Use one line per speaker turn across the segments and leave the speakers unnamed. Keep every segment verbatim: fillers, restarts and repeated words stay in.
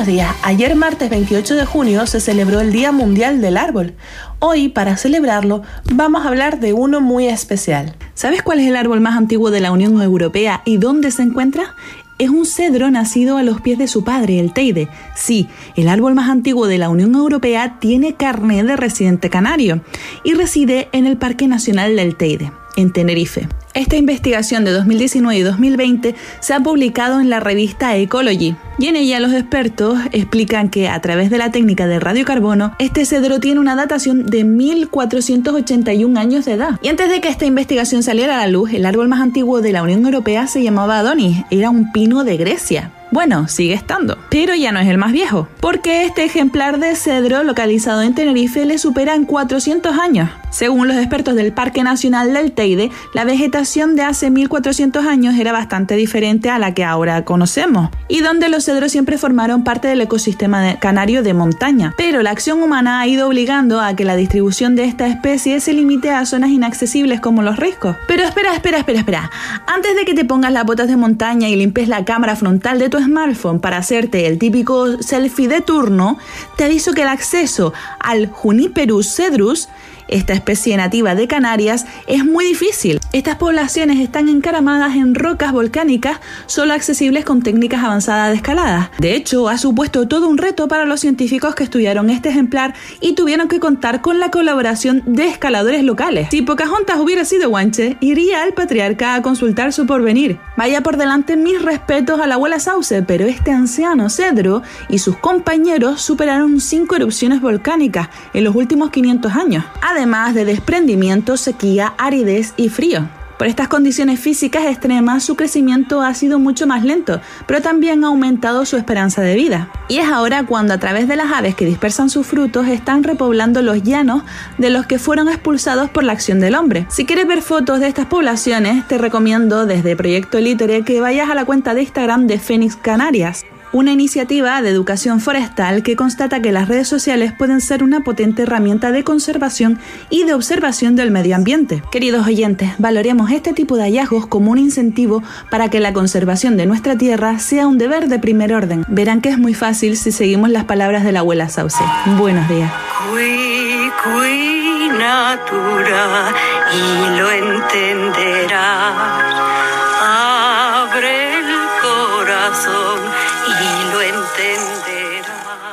Buenos días. Ayer martes veintiocho de junio se celebró el Día Mundial del Árbol. Hoy, para celebrarlo, vamos a hablar de uno muy especial.
¿Sabes cuál es el árbol más antiguo de la Unión Europea y dónde se encuentra? Es un cedro nacido a los pies de su padre, el Teide. Sí, el árbol más antiguo de la Unión Europea tiene carné de residente canario y reside en el Parque Nacional del Teide, en Tenerife. Esta investigación de dos mil diecinueve y dos mil veinte se ha publicado en la revista Ecology y en ella los expertos explican que a través de la técnica de radiocarbono este cedro tiene una datación de mil cuatrocientos ochenta y un años de edad. Y antes de que esta investigación saliera a la luz, el árbol más antiguo de la Unión Europea se llamaba Adonis, era un pino de Grecia. Bueno, sigue estando, pero ya no es el más viejo, porque este ejemplar de cedro localizado en Tenerife le supera en cuatrocientos años. Según los expertos del Parque Nacional del Teide, la vegetación de hace mil cuatrocientos años era bastante diferente a la que ahora conocemos, y donde los cedros siempre formaron parte del ecosistema de canario de montaña. Pero la acción humana ha ido obligando a que la distribución de esta especie se limite a zonas inaccesibles como los riscos. Pero espera, espera, espera, espera. Antes de que te pongas las botas de montaña y limpies la cámara frontal de tu smartphone para hacerte el típico selfie de turno, te aviso que el acceso al Juniperus cedrus, esta especie nativa de Canarias, es muy difícil. Estas poblaciones están encaramadas en rocas volcánicas, solo accesibles con técnicas avanzadas de escalada. De hecho, ha supuesto todo un reto para los científicos que estudiaron este ejemplar y tuvieron que contar con la colaboración de escaladores locales. Si Pocahontas hubiera sido guanche, iría al patriarca a consultar su porvenir. Vaya por delante mis respetos a la abuela Sauce, pero este anciano cedro y sus compañeros superaron cinco erupciones volcánicas en los últimos quinientos años. Además de desprendimiento, sequía, aridez y frío. Por estas condiciones físicas extremas, su crecimiento ha sido mucho más lento, pero también ha aumentado su esperanza de vida. Y es ahora cuando a través de las aves que dispersan sus frutos están repoblando los llanos de los que fueron expulsados por la acción del hombre. Si quieres ver fotos de estas poblaciones, te recomiendo desde Proyecto Littore que vayas a la cuenta de Instagram de Fénix Canarias, una iniciativa de educación forestal que constata que las redes sociales pueden ser una potente herramienta de conservación y de observación del medio ambiente. Queridos oyentes, valoremos este tipo de hallazgos como un incentivo para que la conservación de nuestra tierra sea un deber de primer orden. Verán que es muy fácil si seguimos las palabras de la abuela Sauce. Buenos días.
Cui, cui, natura, y lo entenderás. Abre el corazón y lo entenderás.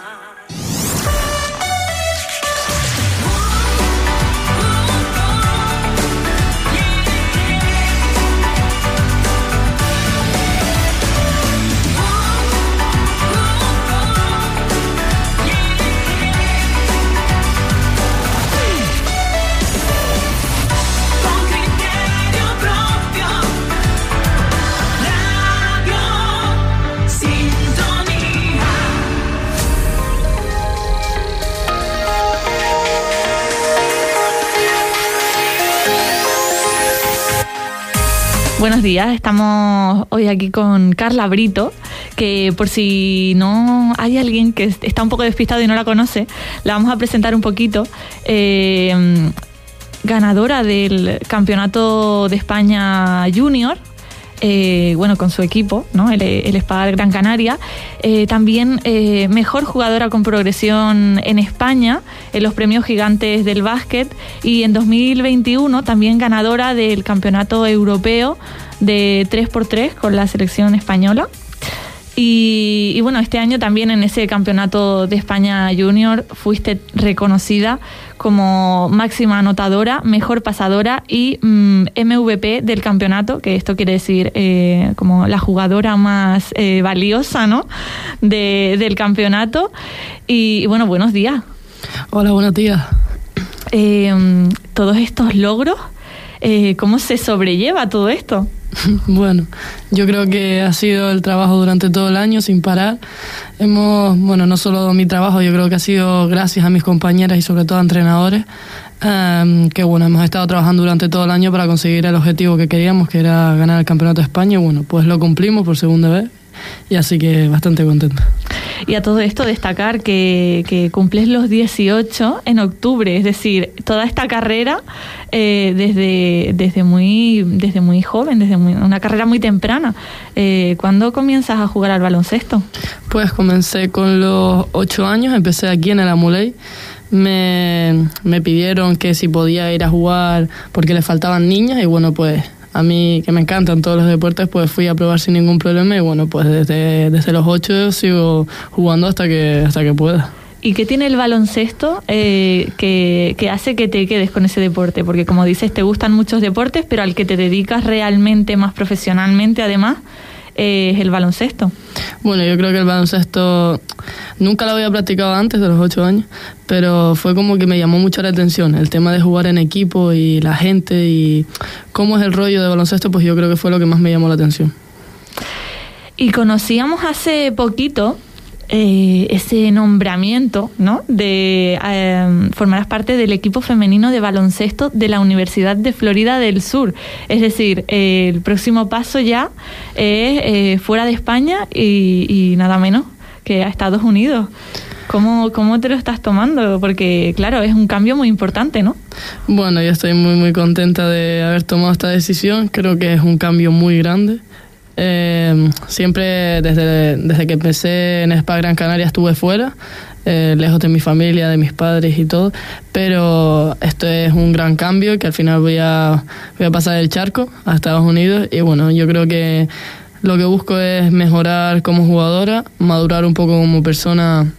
Buenos días, estamos hoy aquí con Carla Brito, que por si no hay alguien que está un poco despistado y no la conoce, la vamos a presentar un poquito. Eh, ganadora del Campeonato de España Junior, eh, bueno, con su equipo, ¿no? El, el Espadal Gran Canaria. Eh, también eh, mejor jugadora con progresión en España en los premios gigantes del básquet, y en dos mil veintiuno también ganadora del Campeonato Europeo de tres por tres con la selección española. Y, y bueno, este año también en ese Campeonato de España Junior fuiste reconocida como máxima anotadora, mejor pasadora y mmm, M V P del campeonato, que esto quiere decir eh, como la jugadora más eh, valiosa, ¿no?, de, del campeonato. Y, y bueno, buenos días.
Hola, buenos días.
Eh, todos estos logros, eh, ¿cómo se sobrelleva todo esto?
Bueno, yo creo que ha sido el trabajo durante todo el año sin parar. Hemos, bueno, no solo mi trabajo, yo creo que ha sido gracias a mis compañeras y sobre todo a entrenadores, um, que bueno, hemos estado trabajando durante todo el año para conseguir el objetivo que queríamos, que era ganar el Campeonato de España, y bueno, pues lo cumplimos por segunda vez. y así que bastante contento.
Y a todo esto destacar que, que cumples los dieciocho en octubre, es decir, toda esta carrera eh, desde, desde, muy, desde muy joven, desde muy, una carrera muy temprana. Eh, ¿Cuándo comienzas a jugar al baloncesto?
Pues comencé con los ocho años, empecé aquí en el Amuley. Me, me pidieron que si podía ir a jugar porque le faltaban niñas y bueno, pues a mí que me encantan todos los deportes, pues fui a probar sin ningún problema y bueno, pues desde, desde los ocho sigo jugando hasta que, hasta que pueda.
¿Y qué tiene el baloncesto eh, que, que hace que te quedes con ese deporte? Porque como dices, te gustan muchos deportes, pero al que te dedicas realmente más profesionalmente además eh, es el baloncesto.
Bueno, yo creo que el baloncesto nunca lo había practicado antes de los ocho años, pero fue como que me llamó mucho la atención el tema de jugar en equipo y la gente y cómo es el rollo de baloncesto, pues yo creo que fue lo que más me llamó la atención.
Y conocíamos hace poquito eh, ese nombramiento, ¿no? De eh, formarás parte del equipo femenino de baloncesto de la Universidad de Florida del Sur. Es decir, eh, el próximo paso ya es eh, fuera de España y, y nada menos que a Estados Unidos. ¿Cómo, ¿Cómo te lo estás tomando? Porque, claro, es un cambio muy importante, ¿no?
Bueno, yo estoy muy, muy contenta de haber tomado esta decisión. Creo que es un cambio muy grande. Eh, siempre desde, desde que empecé en Spa Gran Canaria estuve fuera, eh, lejos de mi familia, de mis padres y todo, pero esto es un gran cambio que al final voy a, voy a pasar el charco a Estados Unidos y bueno, yo creo que lo que busco es mejorar como jugadora, madurar un poco como persona,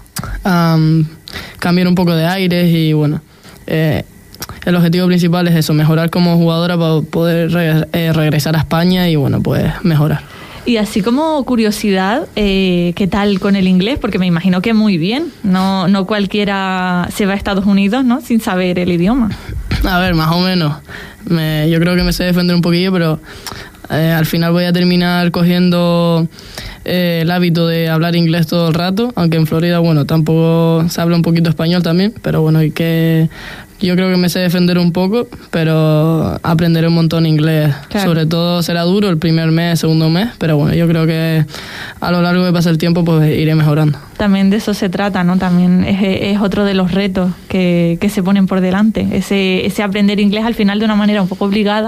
um, cambiar un poco de aires y bueno, eh, el objetivo principal es eso, mejorar como jugadora para poder re- eh, regresar a España y bueno, pues mejorar.
Y así como curiosidad, eh, ¿qué tal con el inglés? Porque me imagino que muy bien, no, no cualquiera se va a Estados Unidos, ¿no? Sin saber el idioma.
A ver, más o menos, me, yo creo que me sé defender un poquillo, pero eh, al final voy a terminar cogiendo eh, el hábito de hablar inglés todo el rato, aunque en Florida, bueno, tampoco se habla un poquito español también, pero bueno, hay que... Yo creo que me sé defender un poco, pero aprenderé un montón inglés. Claro. Sobre todo será duro el primer mes, segundo mes, pero bueno, yo creo que a lo largo de pasar el tiempo pues iré mejorando.
También de eso se trata, ¿no? También es, es otro de los retos que, que se ponen por delante. Ese, ese aprender inglés al final de una manera un poco obligada,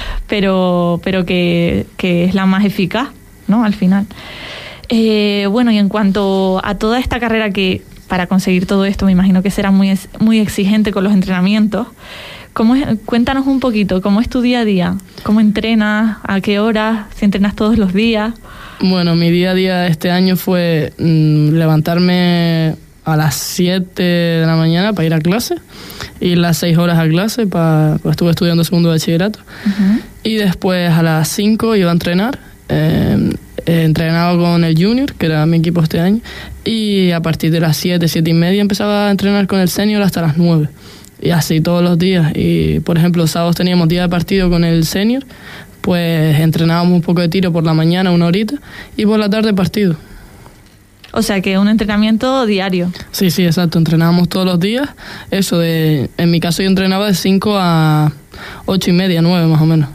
pero, pero que, que es la más eficaz, ¿no? Al final. Eh, bueno, y en cuanto a toda esta carrera que... Para conseguir todo esto me imagino que será muy, muy exigente con los entrenamientos. ¿Cómo es? Cuéntanos un poquito, ¿cómo es tu día a día? ¿Cómo entrenas? ¿A qué horas? ¿Si entrenas todos los días?
Bueno, mi día a día este año fue mmm, levantarme a las siete de la mañana para ir a clase, ir las seis horas a clase, para, pues estuve estudiando segundo de bachillerato, uh-huh. Y después a las cinco iba a entrenar. Eh, eh, entrenaba con el Junior, que era mi equipo este año, y a partir de las siete, siete y media empezaba a entrenar con el Senior hasta las nueve, y así todos los días. Y por ejemplo, los sábados teníamos día de partido con el Senior, pues entrenábamos un poco de tiro por la mañana, una horita, y por la tarde partido.
O sea que un entrenamiento diario.
Sí, sí, exacto, entrenábamos todos los días. Eso de, en mi caso yo entrenaba de cinco a ocho y media, nueve más o menos.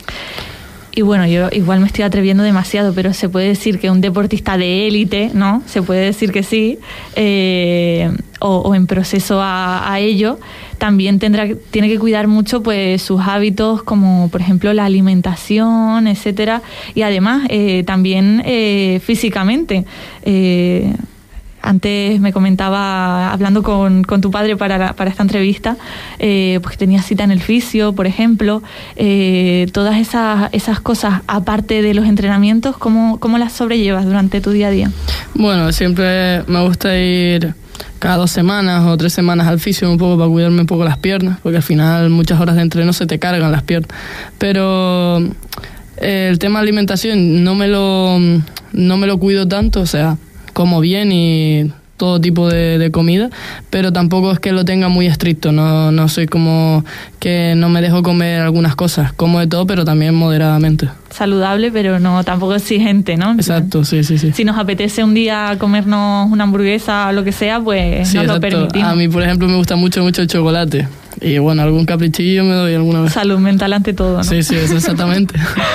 Y bueno, yo igual me estoy atreviendo demasiado, pero se puede decir que un deportista de élite, ¿no? Se puede decir que sí, eh, o, o en proceso a, a ello, también tendrá, tiene que cuidar mucho pues sus hábitos, como por ejemplo la alimentación, etcétera, y además eh, también eh, físicamente. Eh, Antes me comentaba, hablando con, con tu padre para, la, para esta entrevista, eh, pues que tenías cita en el fisio, por ejemplo. Eh, todas esas, esas cosas, aparte de los entrenamientos, ¿cómo, ¿cómo las sobrellevas durante tu día a día?
Bueno, siempre me gusta ir cada dos semanas o tres semanas al fisio un poco para cuidarme un poco las piernas, porque al final muchas horas de entreno se te cargan las piernas. Pero eh, el tema de alimentación no me lo, no me lo cuido tanto, o sea... como bien y todo tipo de, de comida, pero tampoco es que lo tenga muy estricto, no, no soy como que no me dejo comer algunas cosas, como de todo, pero también moderadamente.
Saludable, pero no tampoco exigente, ¿no?
Exacto, sí, sí, sí.
Si nos apetece un día comernos una hamburguesa o lo que sea, pues
sí,
nos
exacto.
Lo permitimos.
A mí, por ejemplo, me gusta mucho, mucho el chocolate. Y bueno, algún caprichillo me doy alguna vez.
Salud mental ante todo, ¿no?
Sí, sí, eso exactamente.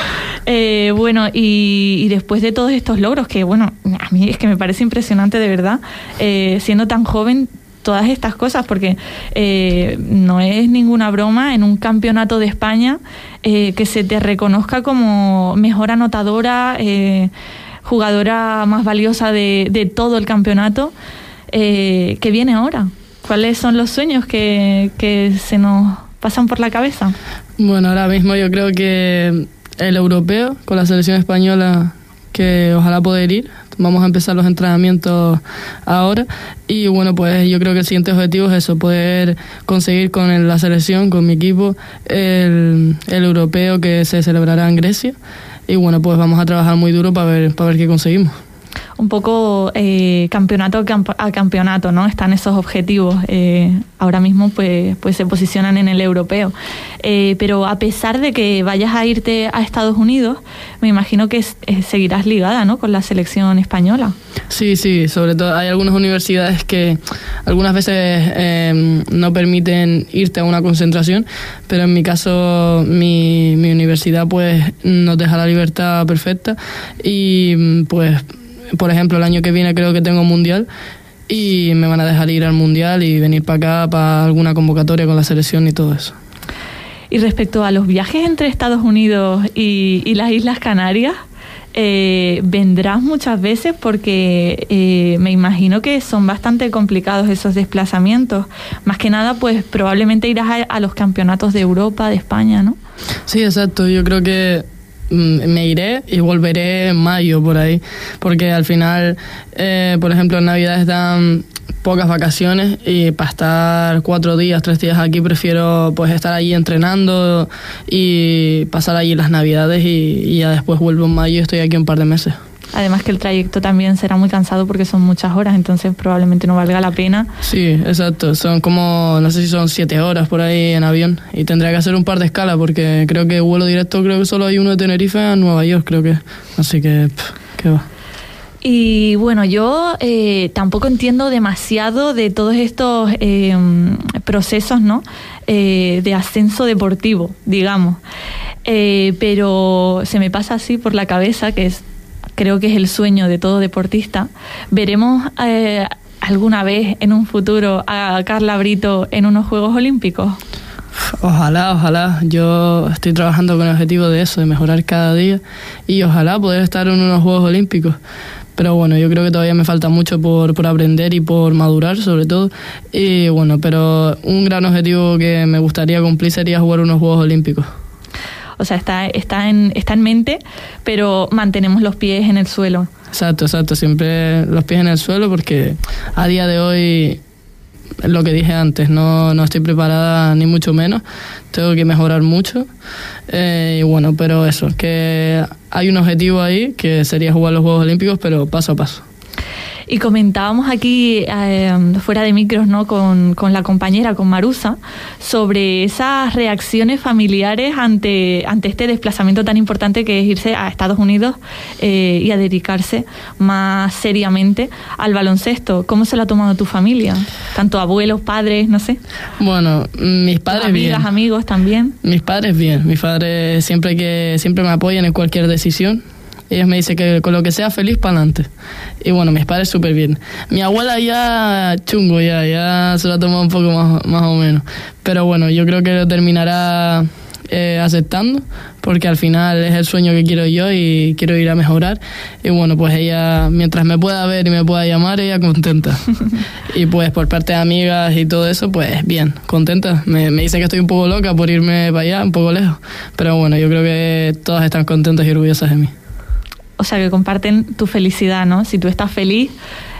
Eh, bueno, y, y después de todos estos logros, que bueno, a mí es que me parece impresionante de verdad, eh, siendo tan joven, todas estas cosas, porque eh, no es ninguna broma en un campeonato de España eh, que se te reconozca como mejor anotadora, eh, jugadora más valiosa de, de todo el campeonato. Eh, ¿Qué viene ahora? ¿Cuáles son los sueños que, que se nos pasan por la cabeza?
Bueno, ahora mismo yo creo que el europeo con la selección española, que ojalá poder ir. Vamos a empezar los entrenamientos ahora y bueno, pues yo creo que el siguiente objetivo es eso, poder conseguir con el, la selección, con mi equipo, el, el europeo que se celebrará en Grecia y bueno, pues vamos a trabajar muy duro para ver, para ver qué conseguimos.
Un poco eh, campeonato a campeonato, ¿no? Están esos objetivos. Eh, ahora mismo pues, pues se posicionan en el europeo. Eh, pero a pesar de que vayas a irte a Estados Unidos, me imagino que es, eh, seguirás ligada, ¿no? Con la selección española.
Sí, sí. Sobre todo hay algunas universidades que algunas veces eh, no permiten irte a una concentración, pero en mi caso mi, mi universidad pues nos deja la libertad perfecta y pues... Por ejemplo, el año que viene creo que tengo mundial y me van a dejar ir al mundial y venir para acá para alguna convocatoria con la selección y todo eso.
Y respecto a los viajes entre Estados Unidos y, y las Islas Canarias, eh, vendrás muchas veces porque eh, me imagino que son bastante complicados esos desplazamientos. Más que nada, pues probablemente irás a, a los campeonatos de Europa, de España, ¿no?
Sí, exacto. Yo creo que me iré y volveré en mayo por ahí, porque al final, eh, por ejemplo, en Navidades dan pocas vacaciones y para estar cuatro días, tres días aquí prefiero pues estar allí entrenando y pasar allí las Navidades y, y ya después vuelvo en mayo y estoy aquí un par de meses.
Además que el trayecto también será muy cansado porque son muchas horas, entonces probablemente no valga la pena.
Sí, exacto. Son como, no sé si son siete horas por ahí en avión y tendría que hacer un par de escalas porque creo que vuelo directo, creo que solo hay uno de Tenerife a Nueva York, creo que. Así que, pff, qué va.
Y bueno, yo eh, tampoco entiendo demasiado de todos estos eh, procesos, ¿no? Eh, de ascenso deportivo, digamos. Eh, pero se me pasa así por la cabeza que es... Creo que es el sueño de todo deportista. ¿Veremos eh, alguna vez en un futuro a Carla Brito en unos Juegos Olímpicos?
Ojalá, ojalá. Yo estoy trabajando con el objetivo de eso, de mejorar cada día y ojalá poder estar en unos Juegos Olímpicos. Pero bueno, yo creo que todavía me falta mucho por, por aprender y por madurar, sobre todo. Y bueno, pero un gran objetivo que me gustaría cumplir sería jugar unos Juegos Olímpicos.
O sea, está, está, en, está en mente, pero mantenemos los pies en el suelo.
Exacto, exacto. Siempre los pies en el suelo porque a día de hoy, lo que dije antes, no, no estoy preparada ni mucho menos. Tengo que mejorar mucho. Eh, y bueno, pero eso, que hay un objetivo ahí que sería jugar los Juegos Olímpicos, pero paso a paso.
Y comentábamos aquí, eh, fuera de micros, ¿no? con, con la compañera, con Marusa, sobre esas reacciones familiares ante, ante este desplazamiento tan importante que es irse a Estados Unidos eh, y a dedicarse más seriamente al baloncesto. ¿Cómo se lo ha tomado tu familia? Tanto abuelos, padres, no sé.
Bueno, mis padres
amigas,
bien.
amigos también.
Mis padres bien. Mis padres siempre que siempre me apoyan en cualquier decisión. Ellos me dicen que con lo que sea feliz, para adelante. Y bueno, mis padres súper bien. Mi abuela ya chungo, ya ya se lo ha tomado un poco más, más o menos. Pero bueno, yo creo que lo terminará eh, aceptando, porque al final es el sueño que quiero yo y quiero ir a mejorar. Y bueno, pues ella, mientras me pueda ver y me pueda llamar, ella contenta. Y pues por parte de amigas y todo eso, pues bien, contenta. Me, me dicen que estoy un poco loca por irme para allá, un poco lejos. Pero bueno, yo creo que todas están contentas y orgullosas de mí.
O sea, que comparten tu felicidad, ¿no? Si tú estás feliz,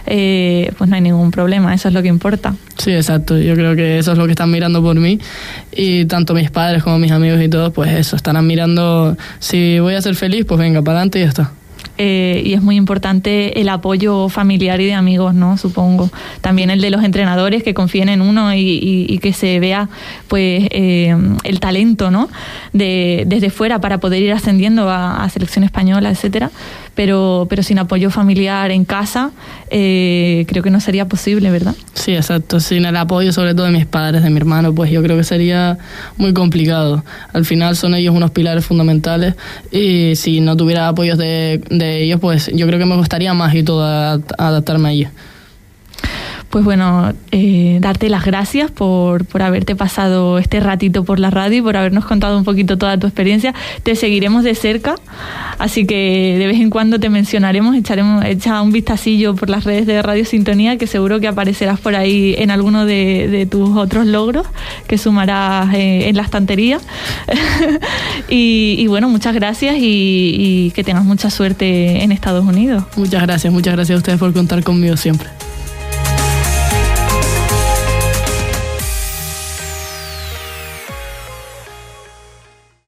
eh, pues no hay ningún problema, eso es lo que importa.
Sí, exacto. Yo creo que eso es lo que están mirando por mí. Y tanto mis padres como mis amigos y todos, pues eso, estarán mirando, si voy a ser feliz, pues venga, para adelante y ya está.
Eh, y es muy importante el apoyo familiar y de amigos, ¿no? Supongo. También el de los entrenadores que confíen en uno y, y, y que se vea pues eh, el talento, ¿no? De, desde fuera para poder ir ascendiendo a, a selección española, etcétera. pero, pero sin apoyo familiar en casa eh, creo que no sería posible, ¿verdad?
Sí, exacto. Sin el apoyo sobre todo de mis padres, de mi hermano, pues yo creo que sería muy complicado. Al final son ellos unos pilares fundamentales y si no tuviera apoyos de, de ellos, pues yo creo que me costaría más y todo adaptarme a ellos.
Pues bueno, eh, darte las gracias por, por haberte pasado este ratito por la radio y por habernos contado un poquito toda tu experiencia. Te seguiremos de cerca, así que de vez en cuando te mencionaremos, echaremos echa un vistacillo por las redes de Radio Sintonía, que seguro que aparecerás por ahí en alguno de, de tus otros logros que sumarás eh, en la estantería. y, y bueno, muchas gracias y, y que tengas mucha suerte en Estados Unidos.
Muchas gracias, muchas gracias a ustedes por contar conmigo siempre.